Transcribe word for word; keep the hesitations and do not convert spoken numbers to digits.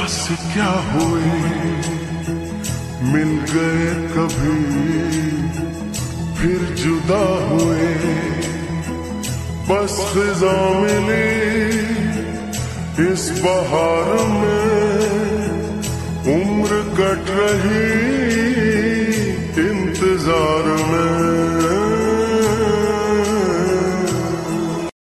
प्यास क्या हुए, मिल गए कभी फिर जुदा हुए। बस खिज़ा मिली इस बहार में, उम्र कट रही इंतजार में।